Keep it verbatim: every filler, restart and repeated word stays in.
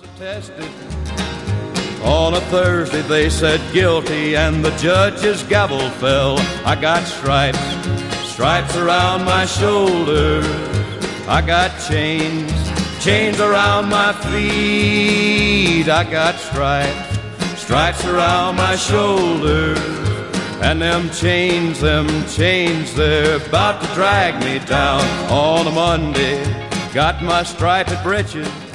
Tested. On a Thursday they said guilty and the judge's gavel fell. I got stripes, stripes around my shoulders. I got chains, chains around my feet. I got stripes, stripes around my shoulders. And them chains, them chains, they're about to drag me down. On a Monday, got my striped breeches